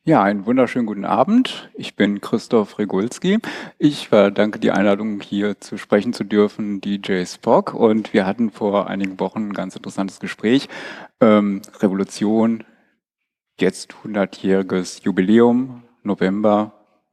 Ja, einen wunderschönen guten Abend. Ich bin Christoph Regulski. Ich danke die Einladung, hier zu sprechen zu dürfen, DJ Spock. Und wir hatten vor einigen Wochen ein ganz interessantes Gespräch. Revolution, jetzt 100-jähriges Jubiläum, November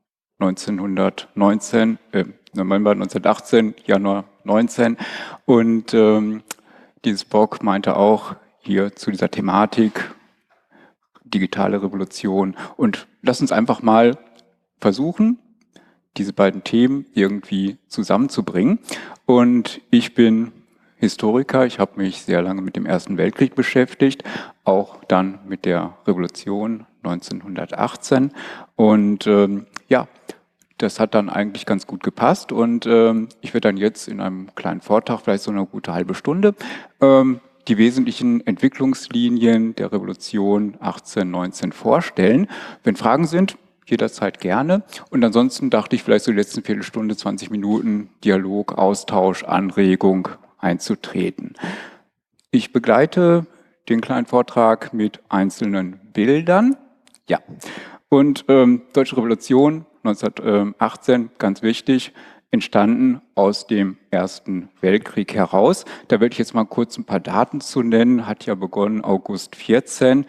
1919, November 1918, Januar 19. Und DJ Spock meinte auch hier zu dieser Thematik, digitale Revolution. Und lass uns einfach mal versuchen, diese beiden Themen irgendwie zusammenzubringen. Und ich bin Historiker, ich habe mich sehr lange mit dem Ersten Weltkrieg beschäftigt, auch dann mit der Revolution 1918. Und ja, das hat dann eigentlich ganz gut gepasst. Und ich werde dann jetzt in einem kleinen Vortrag, vielleicht so eine gute halbe Stunde, die wesentlichen Entwicklungslinien der Revolution 1819 vorstellen. Wenn Fragen sind, jederzeit gerne. Und ansonsten dachte ich, vielleicht so die letzten Viertelstunde, 20 Minuten Dialog, Austausch, Anregung einzutreten. Ich begleite den kleinen Vortrag mit einzelnen Bildern. Ja, und Deutsche Revolution 1918, ganz wichtig, entstanden aus dem Ersten Weltkrieg heraus. Da werde ich jetzt mal kurz ein paar Daten zu nennen. Hat ja begonnen August 14,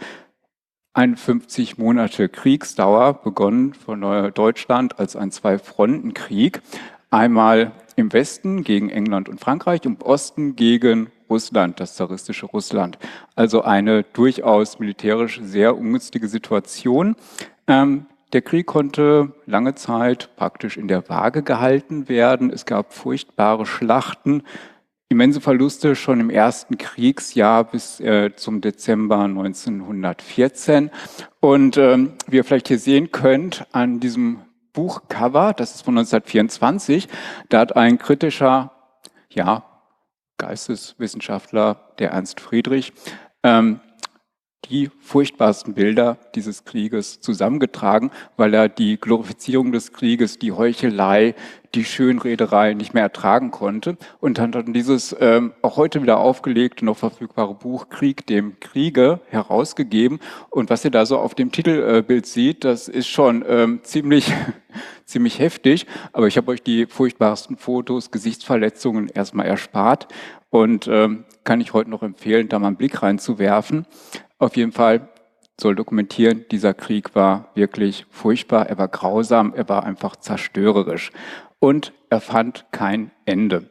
51 Monate Kriegsdauer, begonnen von Deutschland als ein Zwei-Fronten-Krieg. Einmal im Westen gegen England und Frankreich, im Osten gegen Russland, das zaristische Russland. Also eine durchaus militärisch sehr ungünstige Situation. Der Krieg konnte lange Zeit praktisch in der Waage gehalten werden. Es gab furchtbare Schlachten, immense Verluste schon im ersten Kriegsjahr bis zum Dezember 1914. Und wie ihr vielleicht hier sehen könnt, an diesem Buchcover, das ist von 1924, da hat ein kritischer, ja, Geisteswissenschaftler, der Ernst Friedrich, die furchtbarsten Bilder dieses Krieges zusammengetragen, weil er die Glorifizierung des Krieges, die Heuchelei, die Schönrederei nicht mehr ertragen konnte und hat dann dieses auch heute wieder aufgelegte, noch verfügbare Buch Krieg dem Kriege herausgegeben. Und was ihr da so auf dem Titelbild seht, das ist schon ziemlich heftig, aber ich habe euch die furchtbarsten Fotos, Gesichtsverletzungen erstmal erspart und kann ich heute noch empfehlen, da mal einen Blick reinzuwerfen. Auf jeden Fall soll dokumentieren, dieser Krieg war wirklich furchtbar, er war grausam, er war einfach zerstörerisch und er fand kein Ende.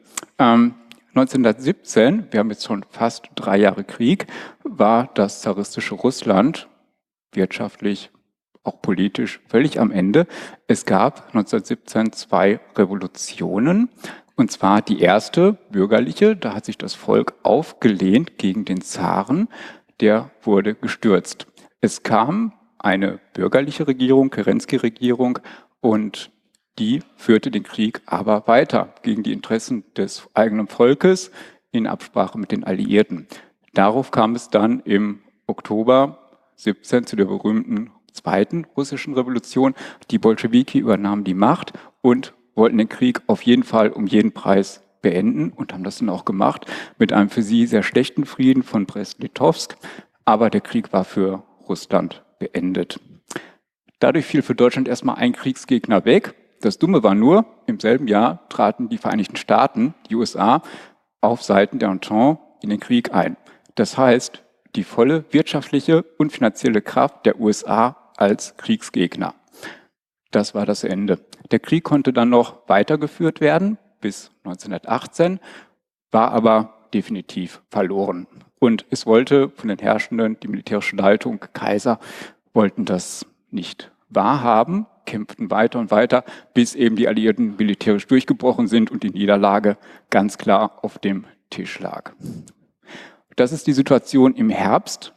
1917, wir haben jetzt schon fast 3 Jahre Krieg, war das zaristische Russland wirtschaftlich, auch politisch völlig am Ende. Es gab 1917 2 Revolutionen. Und zwar die erste, bürgerliche, da hat sich das Volk aufgelehnt gegen den Zaren, der wurde gestürzt. Es kam eine bürgerliche Regierung, Kerensky-Regierung, und die führte den Krieg aber weiter gegen die Interessen des eigenen Volkes in Absprache mit den Alliierten. Darauf kam es dann im Oktober 17 zu der berühmten Zweiten russischen Revolution. Die Bolschewiki übernahmen die Macht und wollten den Krieg auf jeden Fall um jeden Preis beenden und haben das dann auch gemacht mit einem für sie sehr schlechten Frieden von Brest-Litovsk. Aber der Krieg war für Russland beendet. Dadurch fiel für Deutschland erstmal ein Kriegsgegner weg. Das Dumme war nur, im selben Jahr traten die Vereinigten Staaten, die USA, auf Seiten der Entente in den Krieg ein. Das heißt, die volle wirtschaftliche und finanzielle Kraft der USA als Kriegsgegner. Das war das Ende. Der Krieg konnte dann noch weitergeführt werden bis 1918, war aber definitiv verloren. Und es wollte von den Herrschenden, die militärische Leitung, Kaiser, wollten das nicht wahrhaben, kämpften weiter und weiter, bis eben die Alliierten militärisch durchgebrochen sind und die Niederlage ganz klar auf dem Tisch lag. Das ist die Situation im Herbst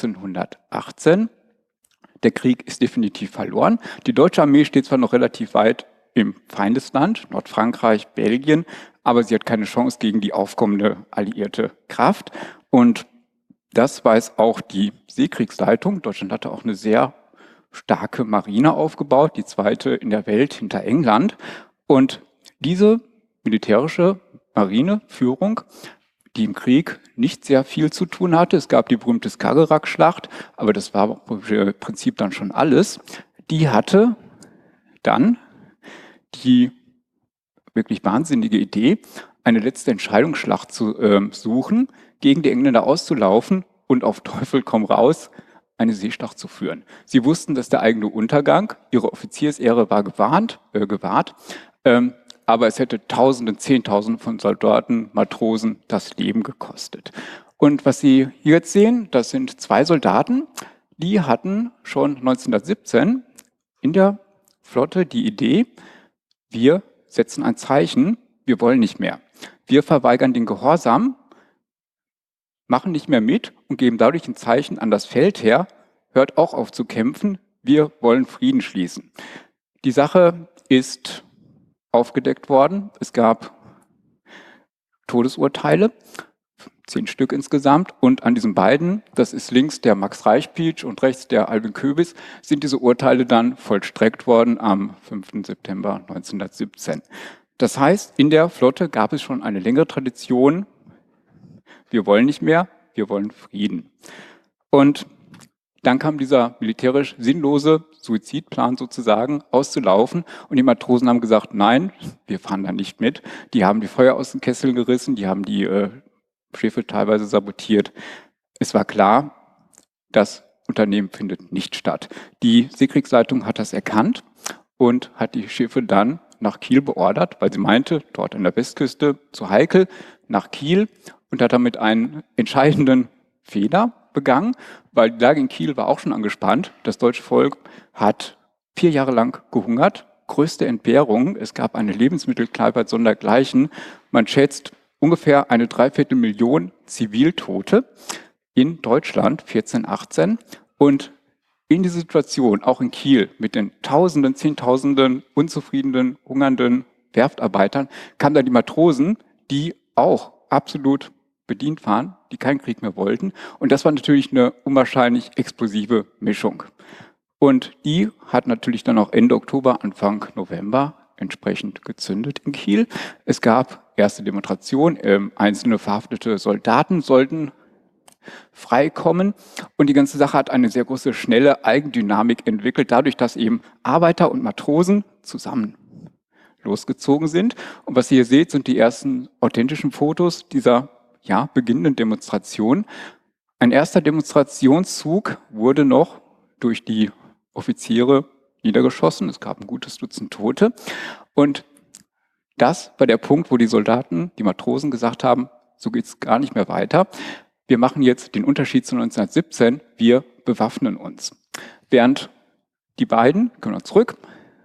1918. Der Krieg ist definitiv verloren. Die deutsche Armee steht zwar noch relativ weit im Feindesland, Nordfrankreich, Belgien, aber sie hat keine Chance gegen die aufkommende alliierte Kraft. Und das weiß auch die Seekriegsleitung. Deutschland hatte auch eine sehr starke Marine aufgebaut, die zweite in der Welt hinter England. Und diese militärische Marineführung, die im Krieg nicht sehr viel zu tun hatte. Es gab die berühmte Skagerrak-Schlacht, aber das war im Prinzip dann schon alles. die hatte dann die wirklich wahnsinnige Idee, eine letzte Entscheidungsschlacht zu suchen, gegen die Engländer auszulaufen und auf Teufel komm raus eine Seeschlacht zu führen. Sie wussten, dass der eigene Untergang, ihre Offiziersehre war gewahrt, aber es hätte Tausende, Zehntausende von Soldaten, Matrosen das Leben gekostet. Und was Sie hier jetzt sehen, das sind zwei Soldaten, die hatten schon 1917 in der Flotte die Idee, wir setzen ein Zeichen, wir wollen nicht mehr. Wir verweigern den Gehorsam, machen nicht mehr mit und geben dadurch ein Zeichen an das Feldheer, hört auch auf zu kämpfen, wir wollen Frieden schließen. Die Sache ist aufgedeckt worden. Es gab Todesurteile, 10 Stück insgesamt. Und an diesen beiden, das ist links der Max Reichpietsch und rechts der Alvin Köbis, sind diese Urteile dann vollstreckt worden am 5. September 1917. Das heißt, in der Flotte gab es schon eine längere Tradition. Wir wollen nicht mehr, wir wollen Frieden. Und dann kam dieser militärisch sinnlose Suizidplan sozusagen auszulaufen und die Matrosen haben gesagt, nein, wir fahren da nicht mit. Die haben die Feuer aus den Kesseln gerissen, die haben die Schiffe teilweise sabotiert. Es war klar, das Unternehmen findet nicht statt. Die Seekriegsleitung hat das erkannt und hat die Schiffe dann nach Kiel beordert, weil sie meinte, dort an der Westküste zu heikel, nach Kiel und hat damit einen entscheidenden Fehler begangen, weil die Lage in Kiel war auch schon angespannt. Das deutsche Volk hat 4 Jahre lang gehungert, größte Entbehrung. Es gab eine Lebensmittelknappheit sondergleichen. Man schätzt ungefähr eine Dreiviertelmillion Ziviltote in Deutschland 1418 und in dieser Situation, auch in Kiel, mit den Tausenden, Zehntausenden unzufriedenen, hungernden Werftarbeitern, kamen dann die Matrosen, die auch absolut bedient waren, die keinen Krieg mehr wollten. Und das war natürlich eine unwahrscheinlich explosive Mischung. Und die hat natürlich dann auch Ende Oktober, Anfang November entsprechend gezündet in Kiel. Es gab erste Demonstrationen, einzelne verhaftete Soldaten sollten freikommen. Und die ganze Sache hat eine sehr große, schnelle Eigendynamik entwickelt, dadurch, dass eben Arbeiter und Matrosen zusammen losgezogen sind. Und was ihr hier seht, sind die ersten authentischen Fotos dieser beginnenden Demonstration. Ein erster Demonstrationszug wurde noch durch die Offiziere niedergeschossen. Es gab ein gutes Dutzend Tote. Und das war der Punkt, wo die Soldaten, die Matrosen gesagt haben, so geht es gar nicht mehr weiter. Wir machen jetzt den Unterschied zu 1917, wir bewaffnen uns. Während die beiden, können wir zurück,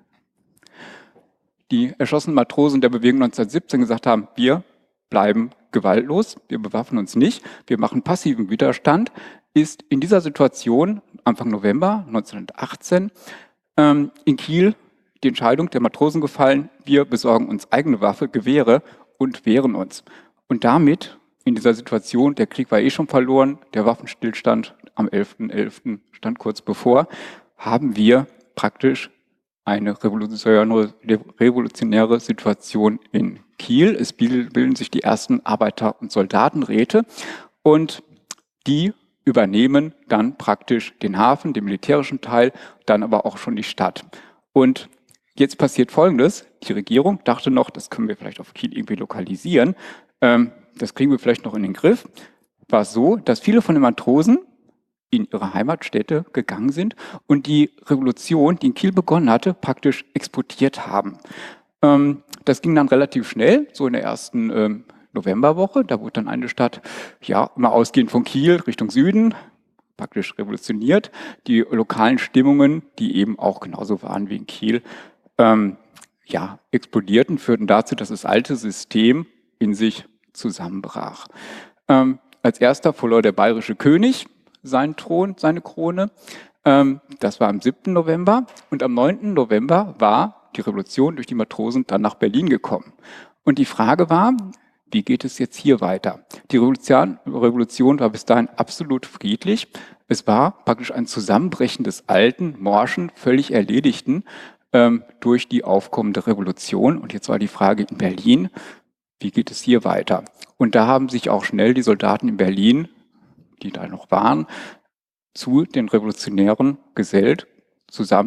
die erschossenen Matrosen der Bewegung 1917 gesagt haben, wir bleiben gewaltlos, wir bewaffnen uns nicht, wir machen passiven Widerstand, ist in dieser Situation Anfang November 1918 in Kiel die Entscheidung der Matrosen gefallen, wir besorgen uns eigene Waffe, Gewehre und wehren uns. Und damit in dieser Situation, der Krieg war eh schon verloren, der Waffenstillstand am 11.11. stand kurz bevor, haben wir praktisch eine revolutionäre Situation in Kiel. Es bilden sich die ersten Arbeiter- und Soldatenräte und die übernehmen dann praktisch den Hafen, den militärischen Teil, dann aber auch schon die Stadt. Und jetzt passiert Folgendes. Die Regierung dachte noch, das können wir vielleicht auf Kiel irgendwie lokalisieren. Das kriegen wir vielleicht noch in den Griff. War so, dass viele von den Matrosen in ihre Heimatstädte gegangen sind und die Revolution, die in Kiel begonnen hatte, praktisch exportiert haben. Das ging dann relativ schnell, so in der ersten Novemberwoche. Da wurde dann eine Stadt, immer ausgehend von Kiel Richtung Süden, praktisch revolutioniert. Die lokalen Stimmungen, die eben auch genauso waren wie in Kiel, explodierten, führten dazu, dass das alte System in sich zusammenbrach. Als erster verlor der bayerische König seinen Thron, seine Krone. Das war am 7. November. Und am 9. November war die Revolution durch die Matrosen dann nach Berlin gekommen. Und die Frage war, wie geht es jetzt hier weiter? Die Revolution war bis dahin absolut friedlich. Es war praktisch ein Zusammenbrechen des alten, morschen, völlig erledigten durch die aufkommende Revolution. Und jetzt war die Frage in Berlin, wie geht es hier weiter? Und da haben sich auch schnell die Soldaten in Berlin, die da noch waren, zu den Revolutionären gesellt,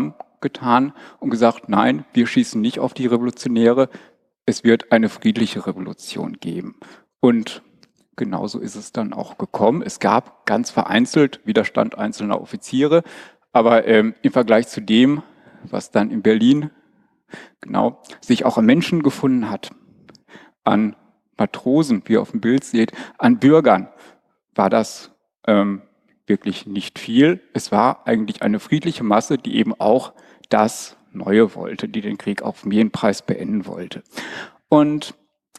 getan und gesagt, nein, wir schießen nicht auf die Revolutionäre, es wird eine friedliche Revolution geben. Und genauso ist es dann auch gekommen. Es gab ganz vereinzelt Widerstand einzelner Offiziere, aber im Vergleich zu dem, was dann in Berlin genau sich auch an Menschen gefunden hat, an Matrosen, wie ihr auf dem Bild seht, an Bürgern, war das wirklich nicht viel. Es war eigentlich eine friedliche Masse, die eben auch das Neue wollte, die den Krieg auf jeden Preis beenden wollte. Und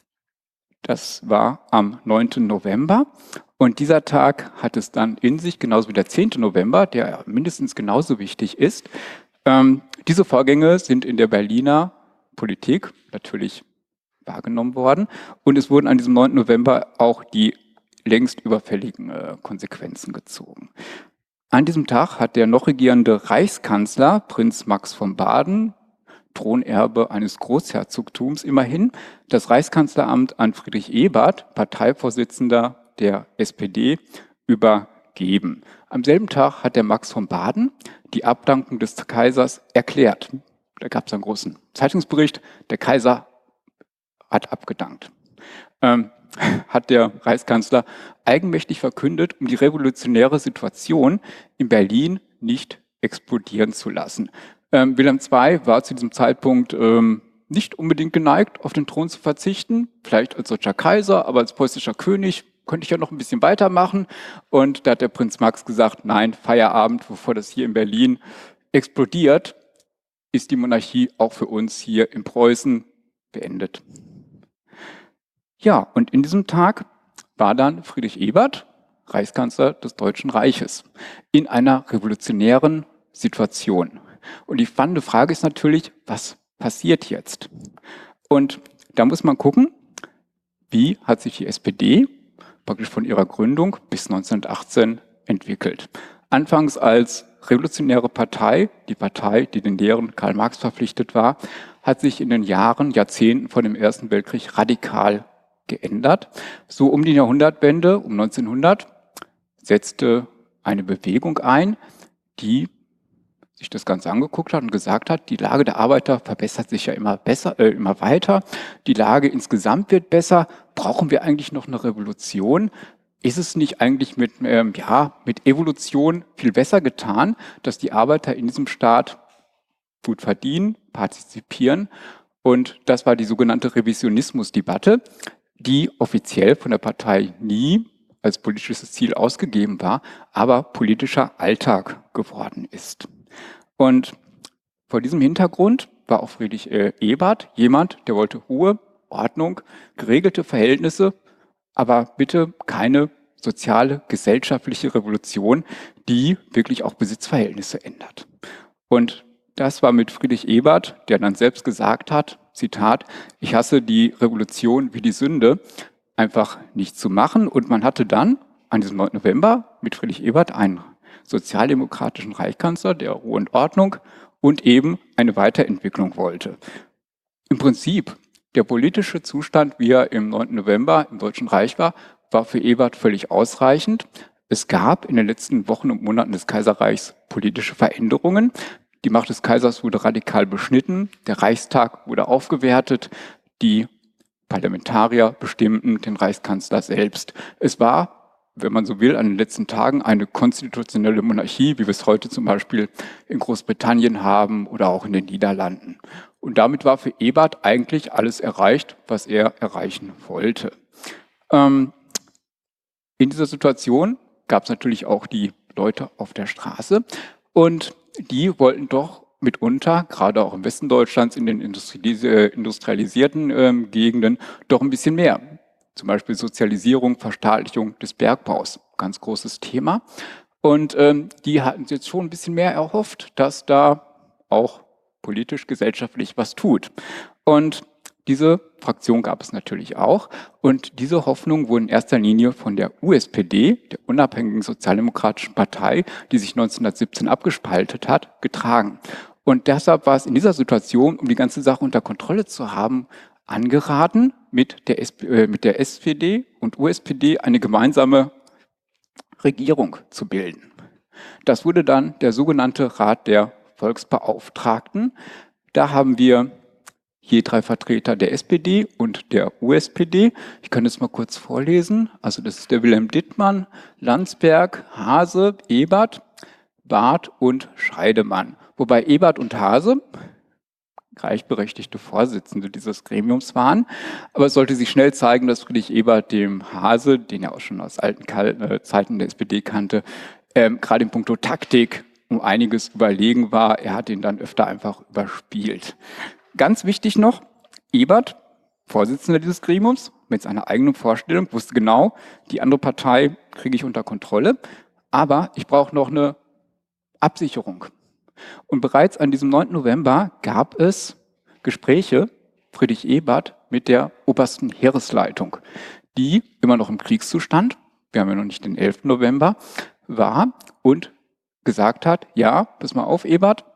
das war am 9. November. Und dieser Tag hat es dann in sich, genauso wie der 10. November, der mindestens genauso wichtig ist. Diese Vorgänge sind in der Berliner Politik natürlich wahrgenommen worden. Und es wurden an diesem 9. November auch die längst überfälligen Konsequenzen gezogen. An diesem Tag hat der noch regierende Reichskanzler, Prinz Max von Baden, Thronerbe eines Großherzogtums immerhin, das Reichskanzleramt an Friedrich Ebert, Parteivorsitzender der SPD, übergeben. Am selben Tag hat der Max von Baden die Abdankung des Kaisers erklärt. Da gab es einen großen Zeitungsbericht, der Kaiser hat abgedankt. Hat der Reichskanzler eigenmächtig verkündet, um die revolutionäre Situation in Berlin nicht explodieren zu lassen. Wilhelm II war zu diesem Zeitpunkt nicht unbedingt geneigt, auf den Thron zu verzichten, vielleicht als deutscher Kaiser, aber als preußischer König könnte ich ja noch ein bisschen weitermachen. Und da hat der Prinz Max gesagt, nein, Feierabend, bevor das hier in Berlin explodiert, ist die Monarchie auch für uns hier in Preußen beendet. Ja, und in diesem Tag war dann Friedrich Ebert Reichskanzler des Deutschen Reiches in einer revolutionären Situation. Und die spannende Frage ist natürlich, was passiert jetzt? Und da muss man gucken, wie hat sich die SPD praktisch von ihrer Gründung bis 1918 entwickelt. Anfangs als revolutionäre Partei, die Partei, die den Lehren Karl Marx verpflichtet war, hat sich in den Jahrzehnten vor dem Ersten Weltkrieg radikal geändert. So um die Jahrhundertwende, um 1900, setzte eine Bewegung ein, die sich das Ganze angeguckt hat und gesagt hat, die Lage der Arbeiter verbessert sich ja immer weiter. Die Lage insgesamt wird besser. Brauchen wir eigentlich noch eine Revolution? Ist es nicht eigentlich mit Evolution viel besser getan, dass die Arbeiter in diesem Staat gut verdienen, partizipieren? Und das war die sogenannte Revisionismusdebatte, die offiziell von der Partei nie als politisches Ziel ausgegeben war, aber politischer Alltag geworden ist. Und vor diesem Hintergrund war auch Friedrich Ebert jemand, der wollte Ruhe, Ordnung, geregelte Verhältnisse, aber bitte keine soziale, gesellschaftliche Revolution, die wirklich auch Besitzverhältnisse ändert. Und das war mit Friedrich Ebert, der dann selbst gesagt hat, Zitat, ich hasse die Revolution wie die Sünde, einfach nicht zu machen. Und man hatte dann an diesem 9. November mit Friedrich Ebert einen sozialdemokratischen Reichskanzler, der Ruhe und Ordnung und eben eine Weiterentwicklung wollte. Im Prinzip, der politische Zustand, wie er im 9. November im Deutschen Reich war für Ebert völlig ausreichend. Es gab in den letzten Wochen und Monaten des Kaiserreichs politische Veränderungen. Die Macht des Kaisers wurde radikal beschnitten, der Reichstag wurde aufgewertet, die Parlamentarier bestimmten den Reichskanzler selbst. Es war, wenn man so will, an den letzten Tagen eine konstitutionelle Monarchie, wie wir es heute zum Beispiel in Großbritannien haben oder auch in den Niederlanden. Und damit war für Ebert eigentlich alles erreicht, was er erreichen wollte. In dieser Situation gab es natürlich auch die Leute auf der Straße und die wollten doch mitunter, gerade auch im Westen Deutschlands, in den industrialisierten Gegenden, doch ein bisschen mehr. Zum Beispiel Sozialisierung, Verstaatlichung des Bergbaus, ganz großes Thema. Und die hatten jetzt schon ein bisschen mehr erhofft, dass da auch politisch, gesellschaftlich was tut. Und diese Fraktion gab es natürlich auch. Und diese Hoffnung wurde in erster Linie von der USPD, der unabhängigen sozialdemokratischen Partei, die sich 1917 abgespaltet hat, getragen. Und deshalb war es in dieser Situation, um die ganze Sache unter Kontrolle zu haben, angeraten, mit der SPD und USPD eine gemeinsame Regierung zu bilden. Das wurde dann der sogenannte Rat der Volksbeauftragten. Da haben wir je 3 Vertreter der SPD und der USPD. Ich kann das mal kurz vorlesen. Also das ist der Wilhelm Dittmann, Landsberg, Hase, Ebert, Barth und Scheidemann. Wobei Ebert und Hase gleichberechtigte Vorsitzende dieses Gremiums waren. Aber es sollte sich schnell zeigen, dass Friedrich Ebert dem Hase, den er auch schon aus alten Zeiten der SPD kannte, gerade in puncto Taktik um einiges überlegen war. Er hat ihn dann öfter einfach überspielt. Ganz wichtig noch, Ebert, Vorsitzender dieses Gremiums, mit seiner eigenen Vorstellung, wusste genau, die andere Partei kriege ich unter Kontrolle, aber ich brauche noch eine Absicherung. Und bereits an diesem 9. November gab es Gespräche, Friedrich Ebert, mit der obersten Heeresleitung, die immer noch im Kriegszustand, wir haben ja noch nicht den 11. November, war und gesagt hat, ja, pass mal auf, Ebert,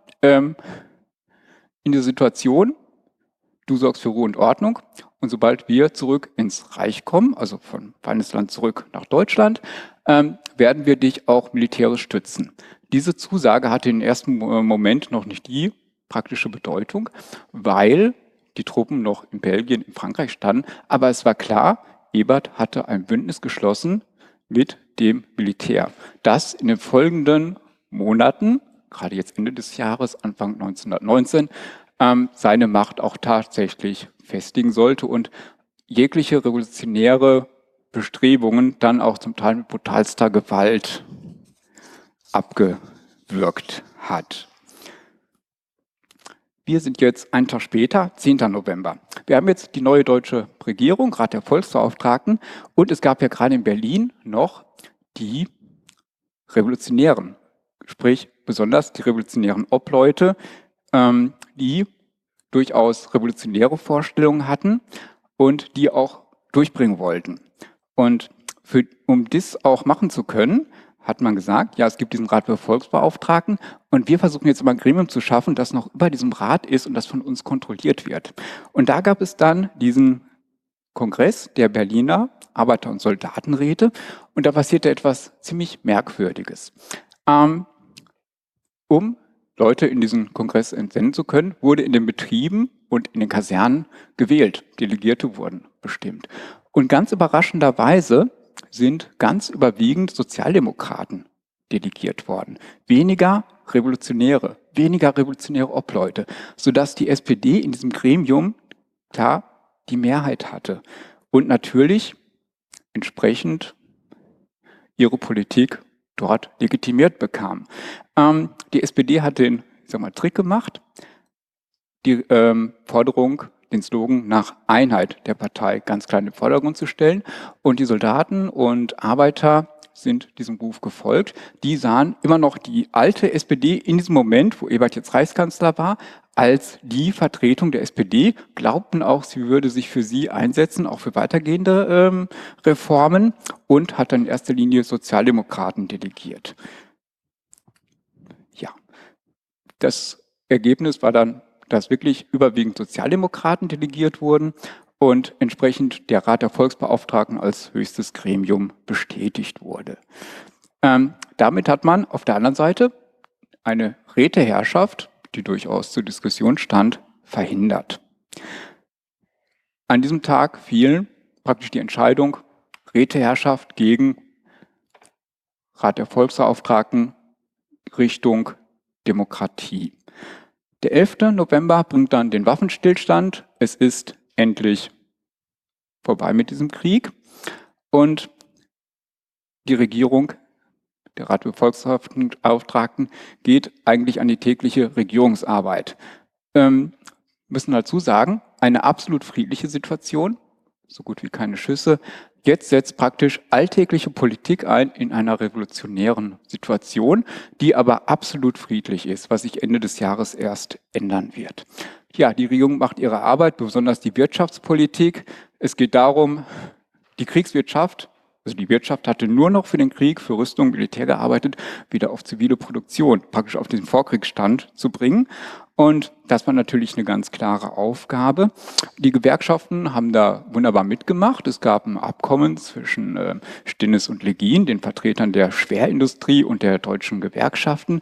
in der Situation, du sorgst für Ruhe und Ordnung und sobald wir zurück ins Reich kommen, also von Feindesland zurück nach Deutschland, werden wir dich auch militärisch stützen. Diese Zusage hatte im ersten Moment noch nicht die praktische Bedeutung, weil die Truppen noch in Belgien, in Frankreich standen, aber es war klar, Ebert hatte ein Bündnis geschlossen mit dem Militär, das in den folgenden Monaten, gerade jetzt Ende des Jahres, Anfang 1919, seine Macht auch tatsächlich festigen sollte und jegliche revolutionäre Bestrebungen dann auch zum Teil mit brutalster Gewalt abgewürgt hat. Wir sind jetzt einen Tag später, 10. November. Wir haben jetzt die neue deutsche Regierung, Rat der Volksbeauftragten, und es gab ja gerade in Berlin noch die Revolutionären, sprich besonders die revolutionären Obleute, die durchaus revolutionäre Vorstellungen hatten und die auch durchbringen wollten. Und um das auch machen zu können, hat man gesagt, ja, es gibt diesen Rat für Volksbeauftragten und wir versuchen jetzt aber ein Gremium zu schaffen, das noch über diesem Rat ist und das von uns kontrolliert wird. Und da gab es dann diesen Kongress der Berliner Arbeiter- und Soldatenräte und da passierte etwas ziemlich Merkwürdiges. Um Leute in diesen Kongress entsenden zu können, wurde in den Betrieben und in den Kasernen gewählt. Delegierte wurden bestimmt. Und ganz überraschenderweise sind ganz überwiegend Sozialdemokraten delegiert worden. Weniger revolutionäre Obleute, sodass die SPD in diesem Gremium klar die Mehrheit hatte und natürlich entsprechend ihre Politik dort legitimiert bekam. Die SPD hat den, Trick gemacht, die Forderung, den Slogan nach Einheit der Partei ganz klar in den Vordergrund zu stellen. Und die Soldaten und Arbeiter sind diesem Ruf gefolgt. Die sahen immer noch die alte SPD in diesem Moment, wo Ebert jetzt Reichskanzler war, als die Vertretung der SPD, glaubten auch, sie würde sich für sie einsetzen, auch für weitergehende Reformen und hat dann in erster Linie Sozialdemokraten delegiert. Ja, das Ergebnis war dann, dass wirklich überwiegend Sozialdemokraten delegiert wurden und entsprechend der Rat der Volksbeauftragten als höchstes Gremium bestätigt wurde. Damit hat man auf der anderen Seite eine Räteherrschaft, die durchaus zur Diskussion stand, verhindert. An diesem Tag fiel praktisch die Entscheidung, Räteherrschaft gegen Rat der Volksbeauftragten Richtung Demokratie. Der 11. November bringt dann den Waffenstillstand. Es ist endlich vorbei mit diesem Krieg. Und die Regierung, der Rat der Volksbeauftragten, geht eigentlich an die tägliche Regierungsarbeit. Müssen dazu sagen, eine absolut friedliche Situation, so gut wie keine Schüsse. Jetzt setzt praktisch alltägliche Politik ein in einer revolutionären Situation, die aber absolut friedlich ist, was sich Ende des Jahres erst ändern wird. Ja, die Regierung macht ihre Arbeit, besonders die Wirtschaftspolitik. Es geht darum, die Kriegswirtschaft, also die Wirtschaft hatte nur noch für den Krieg, für Rüstung, Militär gearbeitet, wieder auf zivile Produktion, praktisch auf den Vorkriegsstand zu bringen. Und das war natürlich eine ganz klare Aufgabe. Die Gewerkschaften haben da wunderbar mitgemacht. Es gab ein Abkommen zwischen Stinnes und Legien, den Vertretern der Schwerindustrie und der deutschen Gewerkschaften.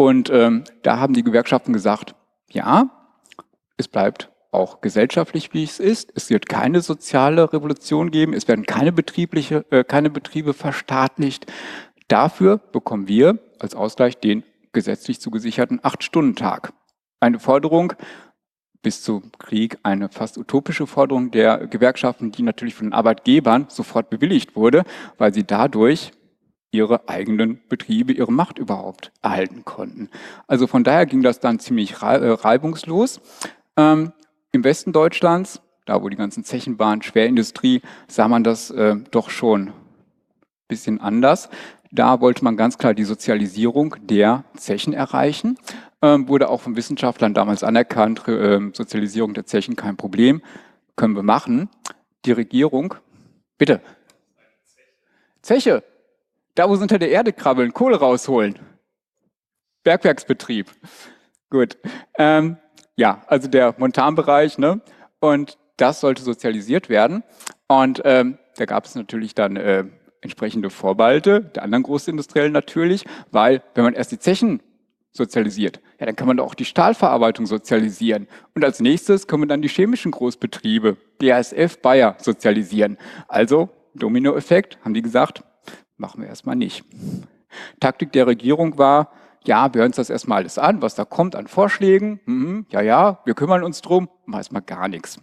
Und da haben die Gewerkschaften gesagt, ja, es bleibt auch gesellschaftlich, wie es ist. Es wird keine soziale Revolution geben. Es werden keine Betriebe verstaatlicht. Dafür bekommen wir als Ausgleich den gesetzlich zugesicherten 8-Stunden-Tag. Eine Forderung, bis zum Krieg eine fast utopische Forderung der Gewerkschaften, die natürlich von den Arbeitgebern sofort bewilligt wurde, weil sie dadurch ihre eigenen Betriebe, ihre Macht überhaupt erhalten konnten. Also von daher ging das dann ziemlich reibungslos. Im Westen Deutschlands, da wo die ganzen Zechen waren, Schwerindustrie, sah man das doch schon ein bisschen anders. Da wollte man ganz klar die Sozialisierung der Zechen erreichen. Wurde auch von Wissenschaftlern damals anerkannt, Sozialisierung der Zechen kein Problem, können wir machen. Die Regierung, bitte. Zeche, da wo sie unter der Erde krabbeln, Kohle rausholen. Bergwerksbetrieb. Gut. Ja, also der Montanbereich, ne? Und das sollte sozialisiert werden. Und da gab es natürlich dann entsprechende Vorbehalte, der anderen Großindustriellen natürlich, weil wenn man erst die Zechen sozialisiert, ja, dann kann man doch auch die Stahlverarbeitung sozialisieren. Und als nächstes können wir dann die chemischen Großbetriebe, BASF, Bayer, sozialisieren. Also, Dominoeffekt, haben die gesagt, machen wir erstmal nicht. Taktik der Regierung war, ja, wir hören uns das erstmal alles an, was da kommt an Vorschlägen. Ja, wir kümmern uns drum, machen erstmal gar nichts.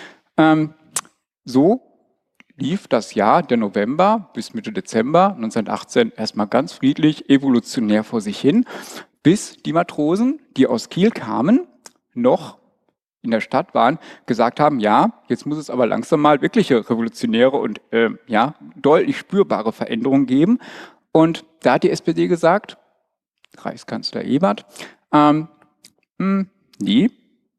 So lief das Jahr, der November bis Mitte Dezember 1918, erstmal ganz friedlich, evolutionär vor sich hin, bis die Matrosen, die aus Kiel kamen, noch in der Stadt waren, gesagt haben, ja, jetzt muss es aber langsam mal wirkliche revolutionäre und ja, deutlich spürbare Veränderungen geben. Und da hat die SPD gesagt, Reichskanzler Ebert, nee,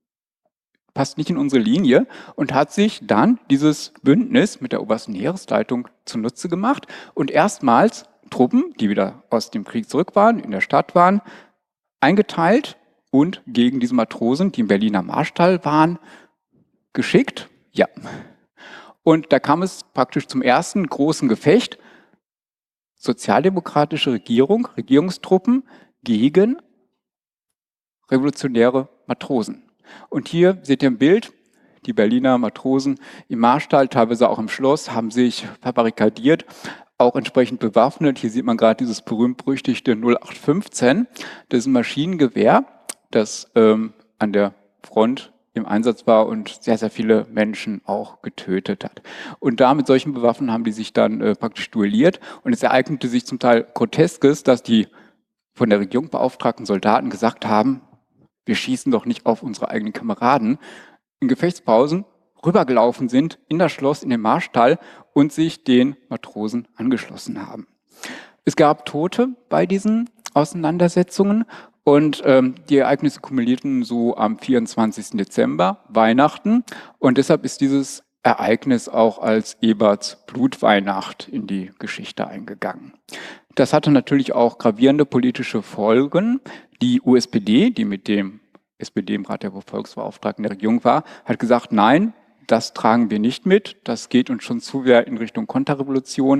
passt nicht in unsere Linie und hat sich dann dieses Bündnis mit der obersten Heeresleitung zunutze gemacht und erstmals Truppen, die wieder aus dem Krieg zurück waren, in der Stadt waren, eingeteilt und gegen diese Matrosen, die im Berliner Marstall waren, geschickt. Ja. Und da kam es praktisch zum ersten großen Gefecht. Sozialdemokratische Regierung, Regierungstruppen gegen revolutionäre Matrosen. Und hier seht ihr ein Bild, die Berliner Matrosen im Marstall, teilweise auch im Schloss, haben sich verbarrikadiert, auch entsprechend bewaffnet. Hier sieht man gerade dieses berühmt-berüchtigte 0815. Das ist ein Maschinengewehr, das an der Front im Einsatz war und sehr, sehr viele Menschen auch getötet hat. Und da mit solchen Bewaffnungen haben die sich dann praktisch duelliert. Und es ereignete sich zum Teil Groteskes, dass die von der Regierung beauftragten Soldaten gesagt haben, wir schießen doch nicht auf unsere eigenen Kameraden, in Gefechtspausen rübergelaufen sind in das Schloss, in den Marstall und sich den Matrosen angeschlossen haben. Es gab Tote bei diesen Auseinandersetzungen und die Ereignisse kumulierten so am 24. Dezember, Weihnachten. Und deshalb ist dieses Ereignis auch als Eberts Blutweihnacht in die Geschichte eingegangen. Das hatte natürlich auch gravierende politische Folgen. Die USPD, die mit dem SPD im Rat der Volksbeauftragten der Regierung war, hat gesagt, nein, das tragen wir nicht mit, das geht uns schon zu sehr in Richtung Konterrevolution,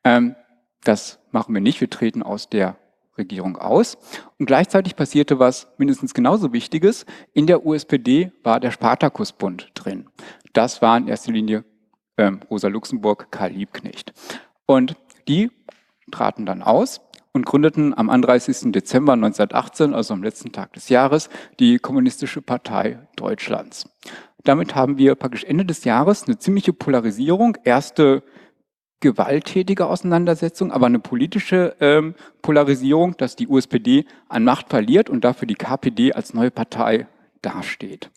das machen wir nicht, wir treten aus der Regierung aus. Und gleichzeitig passierte was mindestens genauso Wichtiges. In der USPD war der Spartakusbund drin. Das war in erster Linie Rosa Luxemburg, Karl Liebknecht. Und die traten dann aus und gründeten am 31. Dezember 1918, also am letzten Tag des Jahres, die Kommunistische Partei Deutschlands. Damit haben wir praktisch Ende des Jahres eine ziemliche Polarisierung, erste gewalttätige Auseinandersetzung, aber eine politische Polarisierung, dass die USPD an Macht verliert und dafür die KPD als neue Partei dasteht.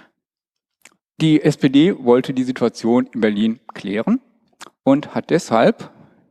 Die SPD wollte die Situation in Berlin klären und hat deshalb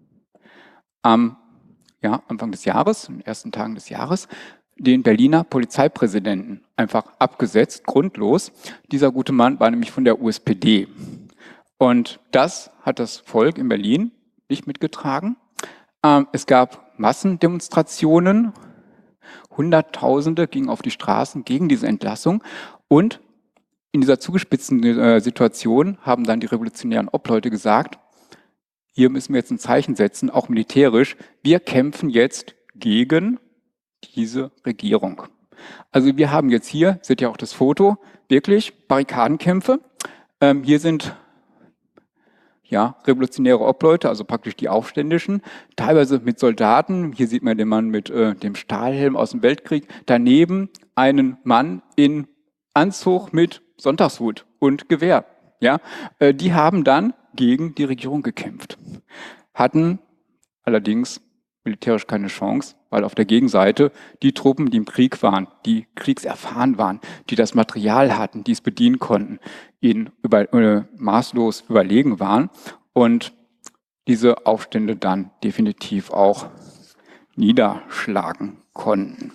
am Anfang des Jahres, in den ersten Tagen des Jahres, den Berliner Polizeipräsidenten einfach abgesetzt, grundlos. Dieser gute Mann war nämlich von der USPD. Und das hat das Volk in Berlin nicht mitgetragen. Es gab Massendemonstrationen, Hunderttausende gingen auf die Straßen gegen diese Entlassung. Und in dieser zugespitzten Situation haben dann die revolutionären Obleute gesagt, hier müssen wir jetzt ein Zeichen setzen, auch militärisch. Wir kämpfen jetzt gegen diese Regierung. Also wir haben jetzt hier, seht ihr auch das Foto, wirklich Barrikadenkämpfe. Hier sind ja, revolutionäre Obleute, also praktisch die Aufständischen, teilweise mit Soldaten. Hier sieht man den Mann mit dem Stahlhelm aus dem Weltkrieg. Daneben einen Mann in Anzug mit Sonntagshut und Gewehr. Ja, die haben dann gegen die Regierung gekämpft, hatten allerdings militärisch keine Chance, weil auf der Gegenseite die Truppen, die im Krieg waren, die kriegserfahren waren, die das Material hatten, die es bedienen konnten, ihnen maßlos überlegen waren und diese Aufstände dann definitiv auch niederschlagen konnten.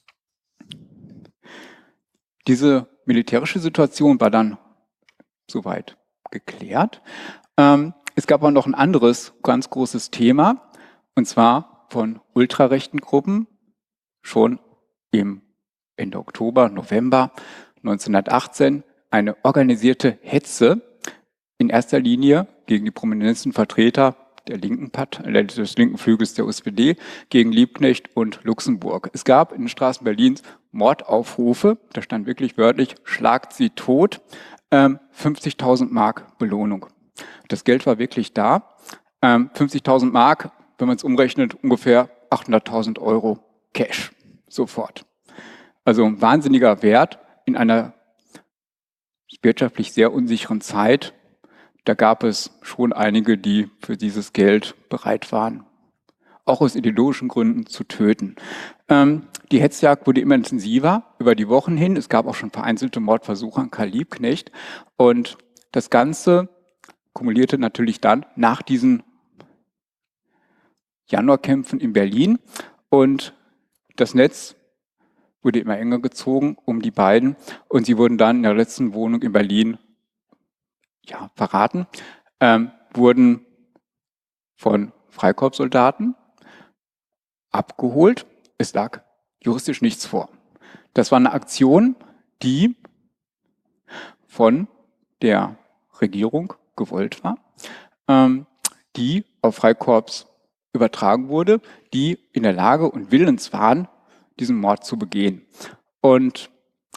Diese militärische Situation war dann soweit geklärt. Es gab aber noch ein anderes ganz großes Thema, und zwar von ultrarechten Gruppen, schon im Ende Oktober, November 1918, eine organisierte Hetze in erster Linie gegen die prominentesten Vertreter des linken Flügels der USPD, gegen Liebknecht und Luxemburg. Es gab in den Straßen Berlins Mordaufrufe, da stand wirklich wörtlich, schlagt sie tot, 50.000 Mark Belohnung. Das Geld war wirklich da. 50.000 Mark, wenn man es umrechnet, ungefähr 800.000 Euro Cash, sofort. Also ein wahnsinniger Wert in einer wirtschaftlich sehr unsicheren Zeit. Da gab es schon einige, die für dieses Geld bereit waren, auch aus ideologischen Gründen zu töten. Die Hetzjagd wurde immer intensiver über die Wochen hin. Es gab auch schon vereinzelte Mordversuche an Karl Liebknecht. Und das Ganze kumulierte natürlich dann nach diesen Januarkämpfen in Berlin. Und das Netz wurde immer enger gezogen um die beiden. Und sie wurden dann in der letzten Wohnung in Berlin verraten, wurden von Freikorpssoldaten abgeholt. Es lag juristisch nichts vor. Das war eine Aktion, die von der Regierung gewollt war, die auf Freikorps übertragen wurde, die in der Lage und willens waren, diesen Mord zu begehen. Und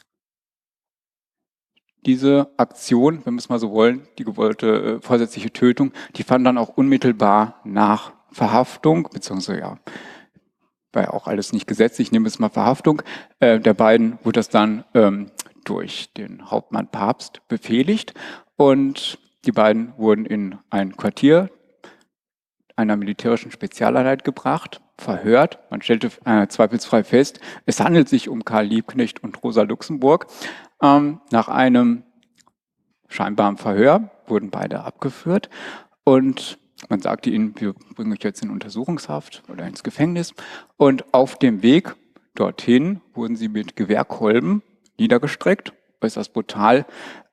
diese Aktion, wenn wir es mal so wollen, die gewollte vorsätzliche Tötung, die fand dann auch unmittelbar nach Verhaftung, beziehungsweise war ja auch alles nicht gesetzlich, ich nehme es mal Verhaftung, der beiden wurde das dann durch den Hauptmann Pabst befehligt und die beiden wurden in ein Quartier einer militärischen Spezialeinheit gebracht, verhört. Man stellte zweifelsfrei fest, es handelt sich um Karl Liebknecht und Rosa Luxemburg. Nach einem scheinbaren Verhör wurden beide abgeführt und man sagte ihnen, wir bringen euch jetzt in Untersuchungshaft oder ins Gefängnis. Und auf dem Weg dorthin wurden sie mit Gewehrkolben niedergestreckt, äußerst brutal,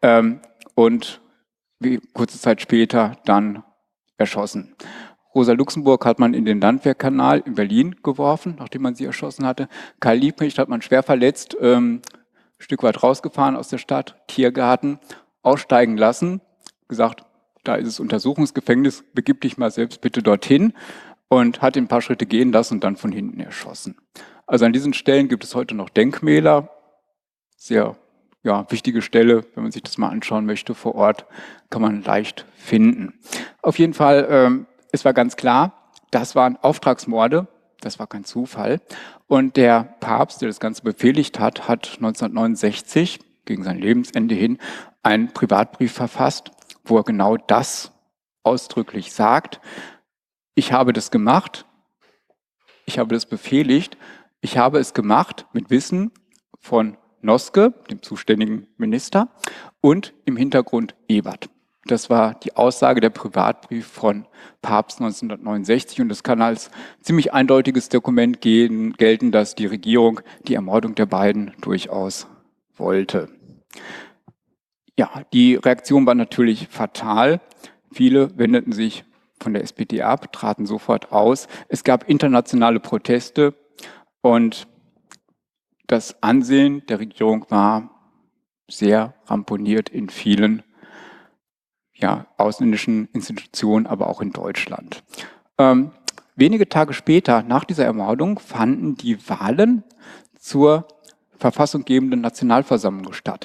und kurze Zeit später dann erschossen. Rosa Luxemburg hat man in den Landwehrkanal in Berlin geworfen, nachdem man sie erschossen hatte. Karl Liebknecht hat man schwer verletzt, ein Stück weit rausgefahren aus der Stadt, Tiergarten, aussteigen lassen, gesagt, da ist es Untersuchungsgefängnis, begib dich mal selbst bitte dorthin, und hat ihn ein paar Schritte gehen lassen und dann von hinten erschossen. Also an diesen Stellen gibt es heute noch Denkmäler, sehr wichtige Stelle, wenn man sich das mal anschauen möchte vor Ort, kann man leicht finden. Auf jeden Fall, es war ganz klar, das waren Auftragsmorde, das war kein Zufall. Und der Papst, der das Ganze befehligt hat, hat 1969 gegen sein Lebensende hin einen Privatbrief verfasst, wo er genau das ausdrücklich sagt. Ich habe das gemacht, ich habe das befehligt, ich habe es gemacht mit Wissen von Noske, dem zuständigen Minister, und im Hintergrund Ebert. Das war die Aussage der Privatbrief von Papst 1969 und das kann als ziemlich eindeutiges Dokument gelten, dass die Regierung die Ermordung der beiden durchaus wollte. Ja, die Reaktion war natürlich fatal. Viele wendeten sich von der SPD ab, traten sofort aus. Es gab internationale Proteste und das Ansehen der Regierung war sehr ramponiert in vielen ausländischen Institutionen, aber auch in Deutschland. Wenige Tage später, nach dieser Ermordung, fanden die Wahlen zur verfassunggebenden Nationalversammlung statt.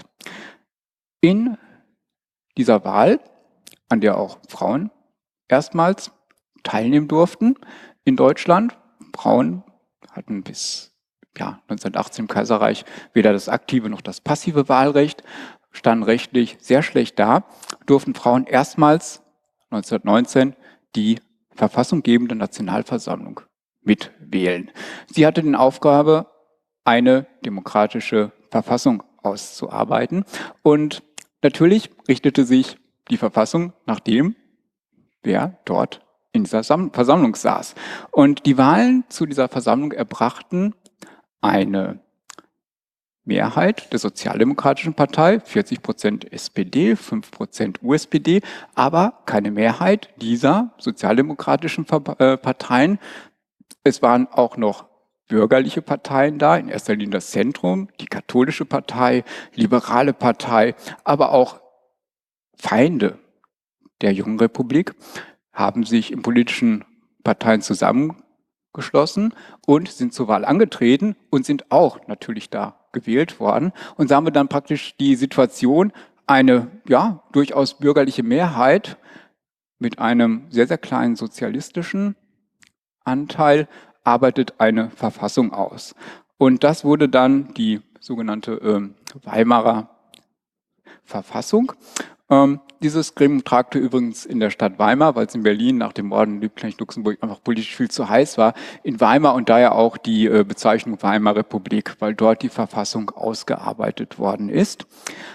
In dieser Wahl, an der auch Frauen erstmals teilnehmen durften in Deutschland, Frauen hatten bis 1918 im Kaiserreich weder das aktive noch das passive Wahlrecht, standen rechtlich sehr schlecht da, durften Frauen erstmals 1919 die verfassunggebende Nationalversammlung mitwählen. Sie hatte die Aufgabe, eine demokratische Verfassung auszuarbeiten. Und natürlich richtete sich die Verfassung nach dem, wer dort in dieser Versammlung saß. Und die Wahlen zu dieser Versammlung erbrachten eine Mehrheit der Sozialdemokratischen Partei, 40% SPD, 5% USPD, aber keine Mehrheit dieser sozialdemokratischen Parteien. Es waren auch noch bürgerliche Parteien da, in erster Linie das Zentrum, die katholische Partei, liberale Partei, aber auch Feinde der Jungen Republik haben sich in politischen Parteien zusammengeschlossen und sind zur Wahl angetreten und sind auch natürlich da gewählt worden. Und so haben wir dann praktisch die Situation, eine durchaus bürgerliche Mehrheit mit einem sehr, sehr kleinen sozialistischen Anteil arbeitet eine Verfassung aus. Und das wurde dann die sogenannte Weimarer Verfassung. Dieses Gremium tragte übrigens in der Stadt Weimar, weil es in Berlin nach dem Morden in Liebknecht-Luxemburg einfach politisch viel zu heiß war, in Weimar und daher auch die Bezeichnung Weimarer Republik, weil dort die Verfassung ausgearbeitet worden ist.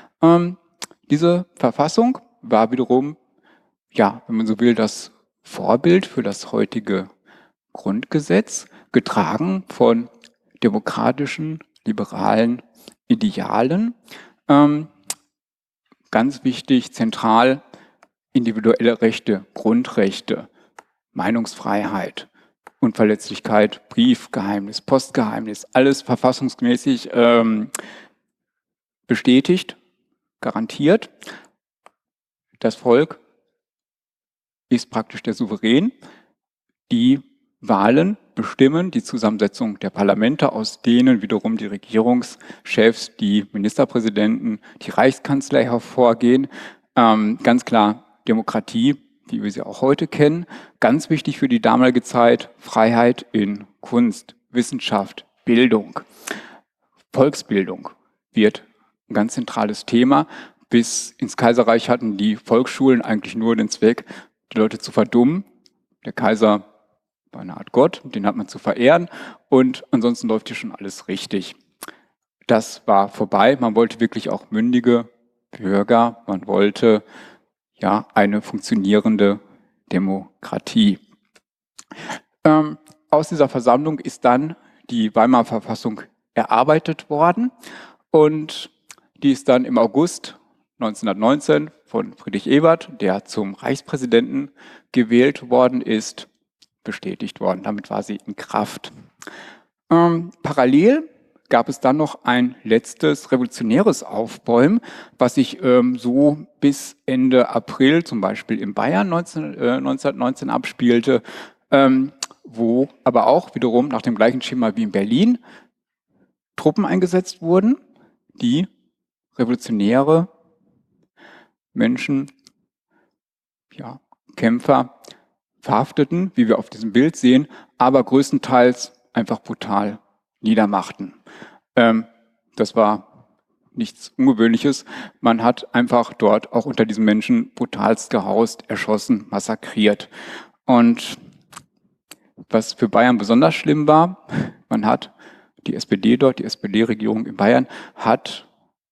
Diese Verfassung war wiederum, wenn man so will, das Vorbild für das heutige Grundgesetz, getragen von demokratischen, liberalen Idealen. Ganz wichtig, zentral, individuelle Rechte, Grundrechte, Meinungsfreiheit, Unverletzlichkeit, Briefgeheimnis, Postgeheimnis, alles verfassungsmäßig bestätigt, garantiert. Das Volk ist praktisch der Souverän. Die Wahlen bestimmen die Zusammensetzung der Parlamente, aus denen wiederum die Regierungschefs, die Ministerpräsidenten, die Reichskanzler hervorgehen. Ganz klar Demokratie, wie wir sie auch heute kennen. Ganz wichtig für die damalige Zeit, Freiheit in Kunst, Wissenschaft, Bildung. Volksbildung wird ein ganz zentrales Thema. Bis ins Kaiserreich hatten die Volksschulen eigentlich nur den Zweck, die Leute zu verdummen. Der Kaiser war eine Art Gott, den hat man zu verehren und ansonsten läuft hier schon alles richtig. Das war vorbei. Man wollte wirklich auch mündige Bürger. Man wollte eine funktionierende Demokratie. Aus dieser Versammlung ist dann die Weimarer Verfassung erarbeitet worden und die ist dann im August 1919 von Friedrich Ebert, der zum Reichspräsidenten gewählt worden ist, bestätigt worden. Damit war sie in Kraft. Parallel gab es dann noch ein letztes revolutionäres Aufbäumen, was sich so bis Ende April zum Beispiel in Bayern 1919 abspielte, wo aber auch wiederum nach dem gleichen Schema wie in Berlin Truppen eingesetzt wurden, die revolutionäre Menschen, Kämpfer verhafteten, wie wir auf diesem Bild sehen, aber größtenteils einfach brutal niedermachten. Das war nichts Ungewöhnliches. Man hat einfach dort auch unter diesen Menschen brutalst gehaust, erschossen, massakriert. Und was für Bayern besonders schlimm war, man hat die SPD dort, die SPD-Regierung in Bayern, hat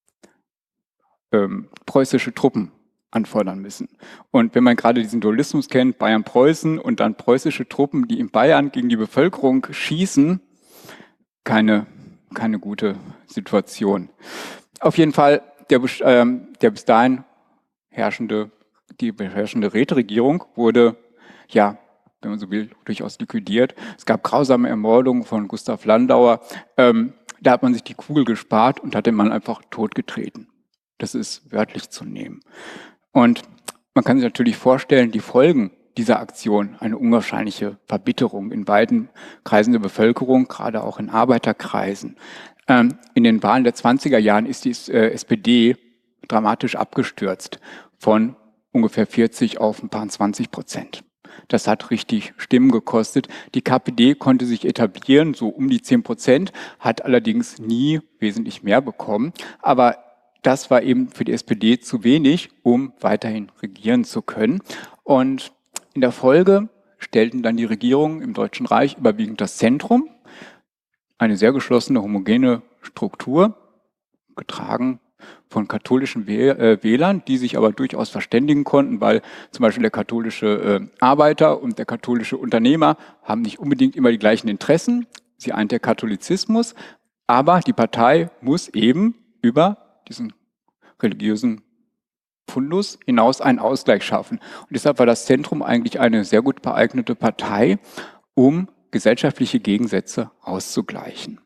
preußische Truppen anfordern müssen. Und wenn man gerade diesen Dualismus kennt, Bayern-Preußen und dann preußische Truppen, die in Bayern gegen die Bevölkerung schießen, keine gute Situation. Auf jeden Fall, der bis dahin die beherrschende Räteregierung wurde, wenn man so will, durchaus liquidiert. Es gab grausame Ermordungen von Gustav Landauer. Da hat man sich die Kugel gespart und hat den Mann einfach totgetreten. Das ist wörtlich zu nehmen. Und man kann sich natürlich vorstellen, die Folgen dieser Aktion eine unwahrscheinliche Verbitterung in beiden Kreisen der Bevölkerung, gerade auch in Arbeiterkreisen. In den Wahlen der 20er Jahren ist die SPD dramatisch abgestürzt von ungefähr 40 auf ein paar 20%. Das hat richtig Stimmen gekostet. Die KPD konnte sich etablieren, so um die 10%, hat allerdings nie wesentlich mehr bekommen. Aber das war eben für die SPD zu wenig, um weiterhin regieren zu können. Und in der Folge stellten dann die Regierungen im Deutschen Reich überwiegend das Zentrum, eine sehr geschlossene, homogene Struktur, getragen von katholischen Wählern, die sich aber durchaus verständigen konnten, weil zum Beispiel der katholische Arbeiter und der katholische Unternehmer haben nicht unbedingt immer die gleichen Interessen. Sie eint der Katholizismus, aber die Partei muss eben über diesen religiösen Fundus hinaus einen Ausgleich schaffen. Und deshalb war das Zentrum eigentlich eine sehr gut geeignete Partei, um gesellschaftliche Gegensätze auszugleichen.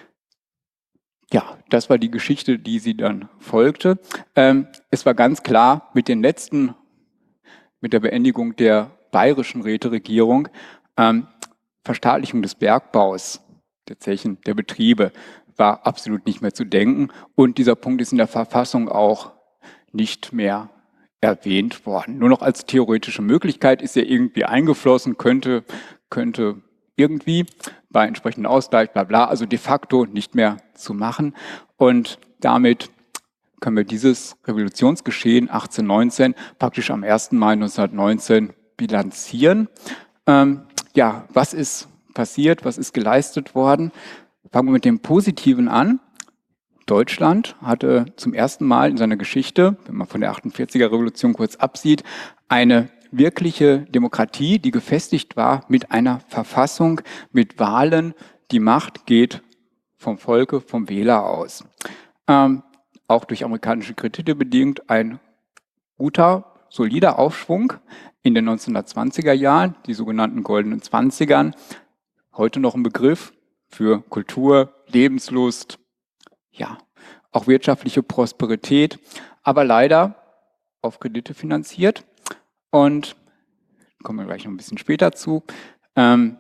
Ja, das war die Geschichte, die sie dann folgte. Es war ganz klar, mit der Beendigung der bayerischen Räteregierung, Verstaatlichung des Bergbaus, der Zechen, der Betriebe, war absolut nicht mehr zu denken. Und dieser Punkt ist in der Verfassung auch nicht mehr erwähnt worden. Nur noch als theoretische Möglichkeit ist er irgendwie eingeflossen, könnte irgendwie bei entsprechendem Ausgleich, bla bla, also de facto nicht mehr zu machen. Und damit können wir dieses Revolutionsgeschehen 1819 praktisch am 1. Mai 1919 bilanzieren. Ja, was ist passiert, was ist geleistet worden? Fangen wir mit dem Positiven an. Deutschland hatte zum ersten Mal in seiner Geschichte, wenn man von der 48er Revolution kurz absieht, eine wirkliche Demokratie, die gefestigt war mit einer Verfassung, mit Wahlen. Die Macht geht vom Volke, vom Wähler aus. Auch durch amerikanische Kredite bedingt ein guter, solider Aufschwung in den 1920er Jahren, die sogenannten goldenen Zwanzigern. Heute noch ein Begriff für Kultur, Lebenslust, ja, auch wirtschaftliche Prosperität, aber leider auf Kredite finanziert. Und kommen wir gleich noch ein bisschen später zu. Wenn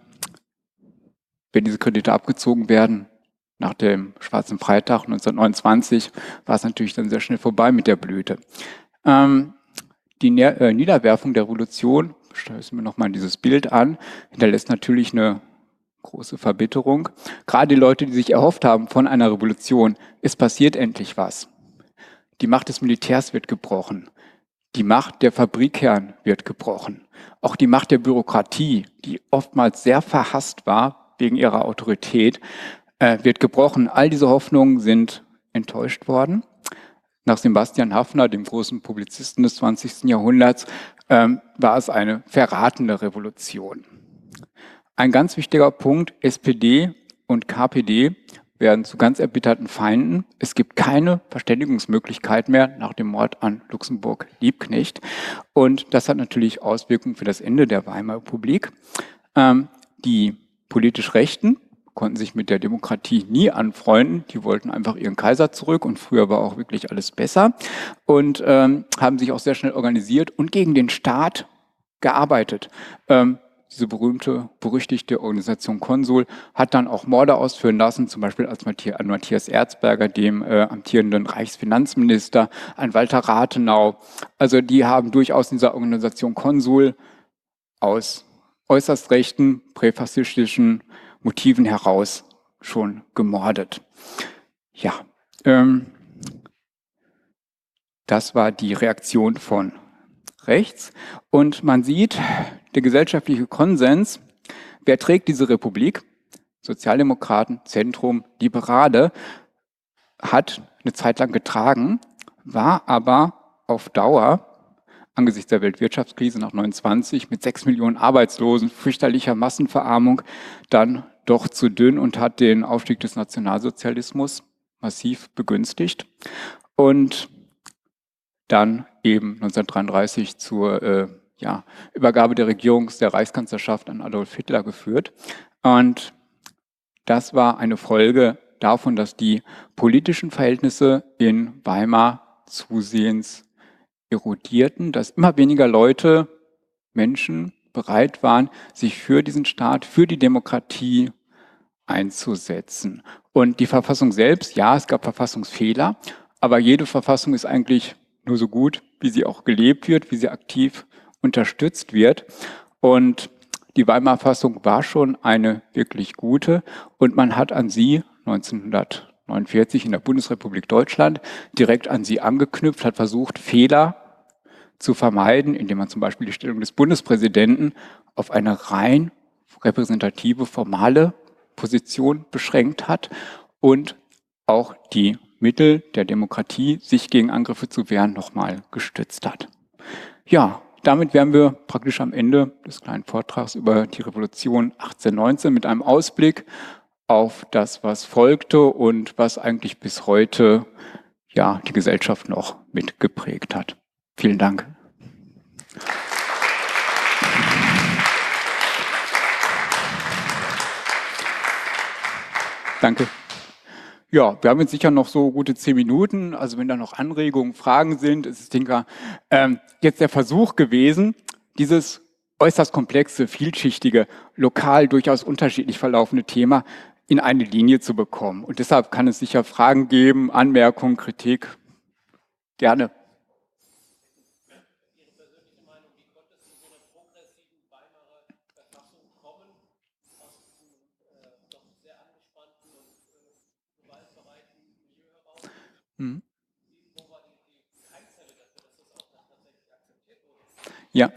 diese Kredite abgezogen werden, nach dem Schwarzen Freitag 1929, war es natürlich dann sehr schnell vorbei mit der Blüte. Die Niederwerfung der Revolution, schauen wir nochmal dieses Bild an, hinterlässt natürlich eine große Verbitterung. Gerade die Leute, die sich erhofft haben von einer Revolution, es passiert endlich was. Die Macht des Militärs wird gebrochen. Die Macht der Fabrikherren wird gebrochen. Auch die Macht der Bürokratie, die oftmals sehr verhasst war wegen ihrer Autorität, wird gebrochen. All diese Hoffnungen sind enttäuscht worden. Nach Sebastian Haffner, dem großen Publizisten des 20. Jahrhunderts, war es eine verratene Revolution. Ein ganz wichtiger Punkt, SPD und KPD werden zu ganz erbitterten Feinden. Es gibt keine Verständigungsmöglichkeit mehr nach dem Mord an Luxemburg-Liebknecht. Und das hat natürlich Auswirkungen für das Ende der Weimarer Republik. Die politisch Rechten konnten sich mit der Demokratie nie anfreunden. Die wollten einfach ihren Kaiser zurück und früher war auch wirklich alles besser. Und haben sich auch sehr schnell organisiert und gegen den Staat gearbeitet. Diese berüchtigte Organisation Konsul hat dann auch Morde ausführen lassen, zum Beispiel an Matthias Erzberger, dem amtierenden Reichsfinanzminister, an Walter Rathenau. Also die haben durchaus in dieser Organisation Konsul aus äußerst rechten, präfaschistischen Motiven heraus schon gemordet. Ja, das war die Reaktion von rechts. Und man sieht, der gesellschaftliche Konsens, wer trägt diese Republik? Sozialdemokraten, Zentrum, Liberale, hat eine Zeit lang getragen, war aber auf Dauer angesichts der Weltwirtschaftskrise nach 1929 mit 6 Millionen Arbeitslosen, fürchterlicher Massenverarmung dann doch zu dünn und hat den Aufstieg des Nationalsozialismus massiv begünstigt. Und dann eben 1933 zur Übergabe der der Reichskanzlerschaft an Adolf Hitler geführt. Und das war eine Folge davon, dass die politischen Verhältnisse in Weimar zusehends erodierten, dass immer weniger Menschen bereit waren, sich für diesen Staat, für die Demokratie einzusetzen. Und die Verfassung selbst, ja, es gab Verfassungsfehler, aber jede Verfassung ist eigentlich nur so gut, wie sie auch gelebt wird, wie sie aktiv unterstützt wird. Und die Weimarer Fassung war schon eine wirklich gute und man hat an sie 1949 in der Bundesrepublik Deutschland direkt an sie angeknüpft, hat versucht, Fehler zu vermeiden, indem man zum Beispiel die Stellung des Bundespräsidenten auf eine rein repräsentative, formale Position beschränkt hat und auch die Mittel der Demokratie, sich gegen Angriffe zu wehren, nochmal gestützt hat. Ja, damit wären wir praktisch am Ende des kleinen Vortrags über die Revolution 1819 mit einem Ausblick auf das, was folgte und was eigentlich bis heute ja die Gesellschaft noch mitgeprägt hat. Vielen Dank. Danke. Ja, wir haben jetzt sicher noch so gute 10 Minuten. Also wenn da noch Anregungen, Fragen sind, ist es, denke ich, jetzt der Versuch gewesen, dieses äußerst komplexe, vielschichtige, lokal durchaus unterschiedlich verlaufende Thema in eine Linie zu bekommen. Und deshalb kann es sicher Fragen geben, Anmerkungen, Kritik. Gerne. Ja,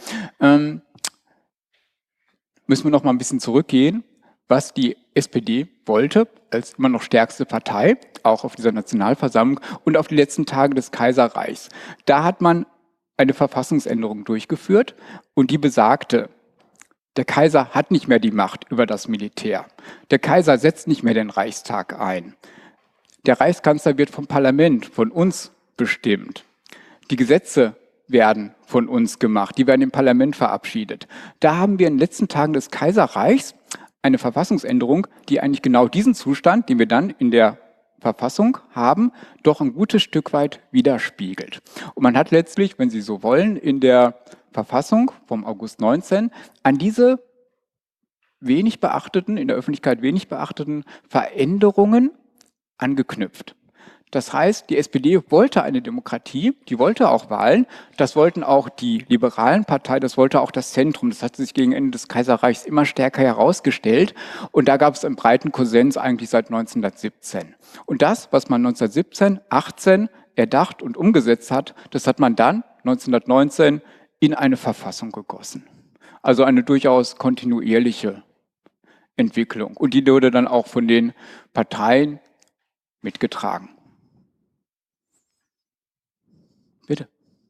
müssen wir noch mal ein bisschen zurückgehen, was die SPD wollte, als immer noch stärkste Partei, auch auf dieser Nationalversammlung und auf die letzten Tage des Kaiserreichs. Da hat man eine Verfassungsänderung durchgeführt und die besagte, der Kaiser hat nicht mehr die Macht über das Militär. Der Kaiser setzt nicht mehr den Reichstag ein. Der Reichskanzler wird vom Parlament, von uns bestimmt. Die Gesetze werden von uns gemacht, die werden im Parlament verabschiedet. Da haben wir in den letzten Tagen des Kaiserreichs eine Verfassungsänderung, die eigentlich genau diesen Zustand, den wir dann in der Verfassung haben, doch ein gutes Stück weit widerspiegelt. Und man hat letztlich, wenn Sie so wollen, in der Verfassung vom August 19 an diese wenig beachteten, in der Öffentlichkeit wenig beachteten Veränderungen angeknüpft. Das heißt, die SPD wollte eine Demokratie, die wollte auch Wahlen, das wollten auch die liberalen Parteien, das wollte auch das Zentrum. Das hat sich gegen Ende des Kaiserreichs immer stärker herausgestellt und da gab es einen breiten Konsens eigentlich seit 1917. Und das, was man 1917, 18 erdacht und umgesetzt hat, das hat man dann 1919 in eine Verfassung gegossen. Also eine durchaus kontinuierliche Entwicklung. Und die wurde dann auch von den Parteien mitgetragen. Bitte.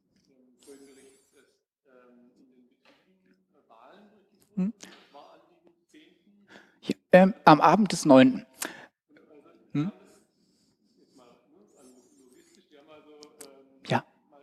Ja, am Abend des 9. Ja.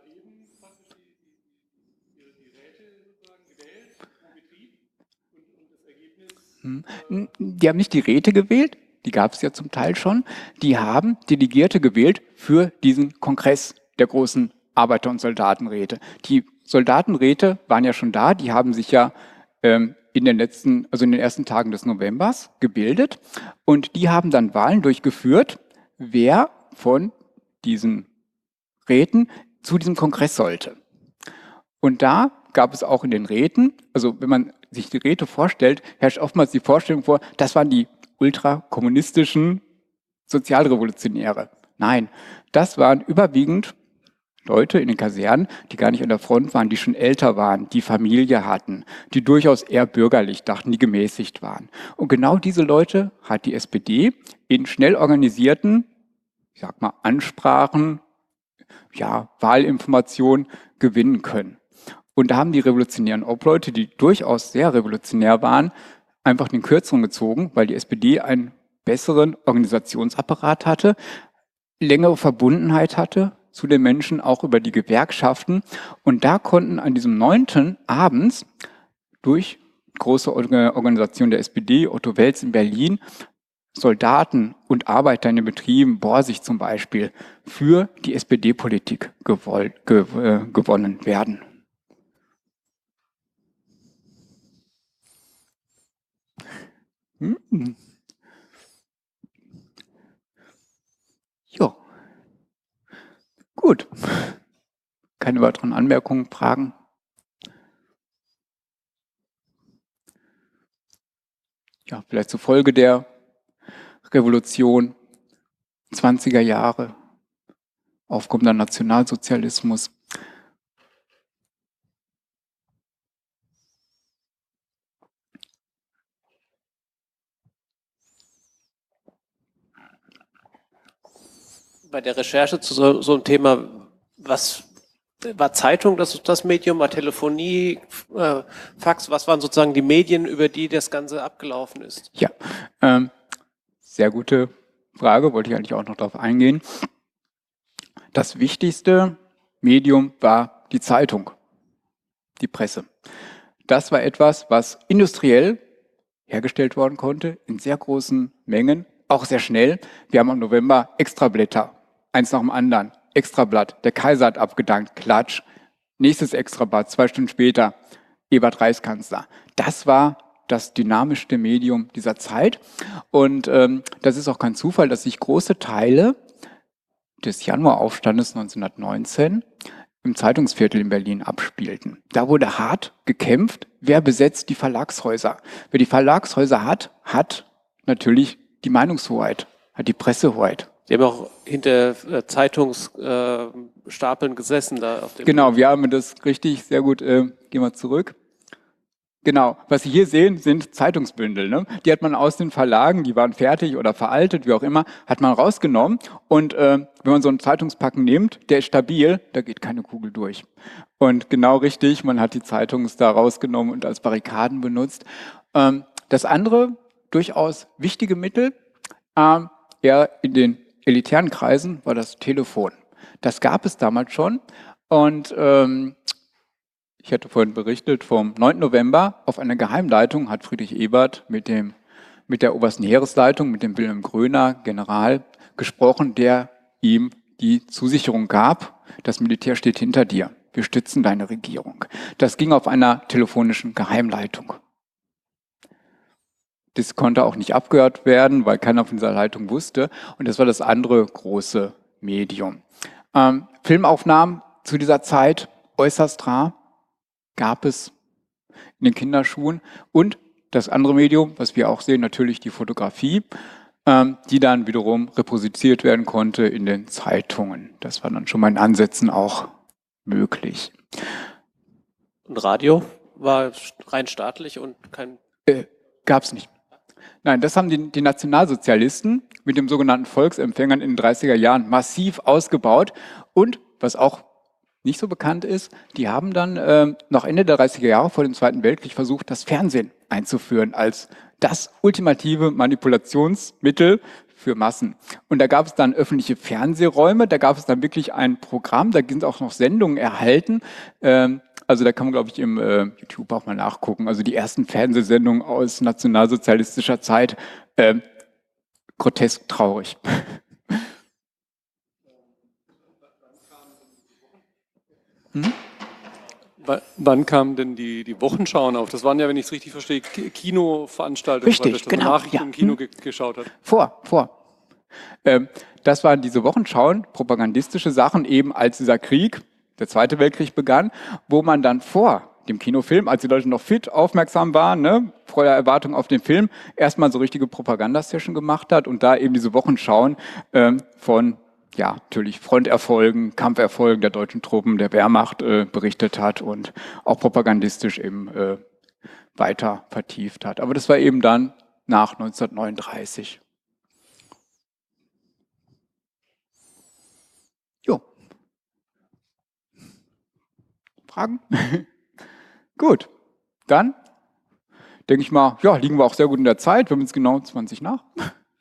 Die haben nicht die Räte gewählt, die gab es ja zum Teil schon. Die haben Delegierte gewählt für diesen Kongress der großen Arbeiter- und Soldatenräte. Die Soldatenräte waren ja schon da, die haben sich ja in den ersten Tagen des Novembers gebildet und die haben dann Wahlen durchgeführt, wer von diesen Räten zu diesem Kongress sollte. Und da gab es auch in den Räten, also wenn man sich die Räte vorstellt, herrscht oftmals die Vorstellung vor, das waren die ultrakommunistischen Sozialrevolutionäre. Nein, das waren überwiegend Leute in den Kasernen, die gar nicht an der Front waren, die schon älter waren, die Familie hatten, die durchaus eher bürgerlich dachten, die gemäßigt waren. Und genau diese Leute hat die SPD in schnell organisierten, ich sag mal, Ansprachen, ja, Wahlinformationen gewinnen können. Und da haben die revolutionären Obleute, die durchaus sehr revolutionär waren, einfach den Kürzeren gezogen, weil die SPD einen besseren Organisationsapparat hatte, längere Verbundenheit hatte zu den Menschen, auch über die Gewerkschaften. Und da konnten an diesem 9. abends durch große Organisation der SPD, Otto Wels in Berlin, Soldaten und Arbeiter in den Betrieben, Borsig zum Beispiel, für die SPD-Politik gewonnen werden. Hm. Ja, gut. Keine weiteren Anmerkungen, Fragen? Ja, vielleicht zur Folge der Revolution, 20er Jahre, aufkommender Nationalsozialismus. Bei der Recherche zu so einem Thema, was war Zeitung das Medium, war Telefonie, Fax, was waren sozusagen die Medien, über die das Ganze abgelaufen ist? Ja, sehr gute Frage, wollte ich eigentlich auch noch darauf eingehen. Das wichtigste Medium war die Zeitung, die Presse. Das war etwas, was industriell hergestellt worden konnte, in sehr großen Mengen, auch sehr schnell. Wir haben im November Extrablätter, eins nach dem anderen, Extrablatt, der Kaiser hat abgedankt, Klatsch, nächstes Extrablatt, 2 Stunden später, Ebert Reichskanzler. Das war das dynamischste Medium dieser Zeit und das ist auch kein Zufall, dass sich große Teile des Januaraufstandes 1919 im Zeitungsviertel in Berlin abspielten. Da wurde hart gekämpft, wer besetzt die Verlagshäuser. Wer die Verlagshäuser hat, hat natürlich die Meinungshoheit, hat die Pressehoheit. Sie haben auch hinter Zeitungsstapeln gesessen. Da auf dem Genau, wir haben das richtig, sehr gut, gehen wir zurück. Genau, was Sie hier sehen, sind Zeitungsbündel. Ne? Die hat man aus den Verlagen, die waren fertig oder veraltet, wie auch immer, hat man rausgenommen. Und wenn man so einen Zeitungspacken nimmt, der ist stabil, da geht keine Kugel durch. Und genau richtig, man hat die Zeitungs da rausgenommen und als Barrikaden benutzt. Das andere, durchaus wichtige Mittel, eher in den elitären Kreisen, war das Telefon. Das gab es damals schon. Und ich hatte vorhin berichtet, vom 9. November auf einer Geheimleitung hat Friedrich Ebert mit der obersten Heeresleitung, mit dem Wilhelm Groener, General, gesprochen, der ihm die Zusicherung gab, das Militär steht hinter dir, wir stützen deine Regierung. Das ging auf einer telefonischen Geheimleitung. Das konnte auch nicht abgehört werden, weil keiner von dieser Leitung wusste. Und das war das andere große Medium. Filmaufnahmen zu dieser Zeit, äußerst rar, gab es in den Kinderschuhen. Und das andere Medium, was wir auch sehen, natürlich die Fotografie, die dann wiederum reproduziert werden konnte in den Zeitungen. Das war dann schon mal in Ansätzen auch möglich. Und Radio war rein staatlich und kein... Gab es nicht. Nein, das haben die Nationalsozialisten mit dem sogenannten Volksempfängern in den 30er Jahren massiv ausgebaut. Und was auch nicht so bekannt ist, die haben dann noch Ende der 30er Jahre vor dem Zweiten Weltkrieg versucht, das Fernsehen einzuführen als das ultimative Manipulationsmittel für Massen. Und da gab es dann öffentliche Fernsehräume, da gab es dann wirklich ein Programm, da sind auch noch Sendungen erhalten. Also da kann man, glaube ich, im YouTube auch mal nachgucken. Also die ersten Fernsehsendungen aus nationalsozialistischer Zeit, grotesk traurig. Wann kamen denn die Wochenschauen auf? Das waren ja, wenn ich es richtig verstehe, Kinoveranstaltungen, Richtig, dass genau, man Nachrichten ja. im Kino geschaut hat. Vor. Das waren diese Wochenschauen, propagandistische Sachen, eben als dieser Krieg, der Zweite Weltkrieg begann, wo man dann vor dem Kinofilm, als die Leute noch fit, aufmerksam waren, ne, vor der Erwartung auf den Film, erstmal so richtige Propagandasession gemacht hat und da eben diese Wochenschauen von, ja, natürlich Fronterfolgen, Kampferfolgen der deutschen Truppen, der Wehrmacht berichtet hat und auch propagandistisch eben weiter vertieft hat. Aber das war eben dann nach 1939. Jo. Fragen? Gut, dann denke ich mal, ja, liegen wir auch sehr gut in der Zeit. Wir haben jetzt genau 20 nach.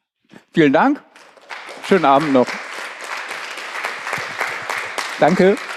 Vielen Dank. Schönen Abend noch. Danke.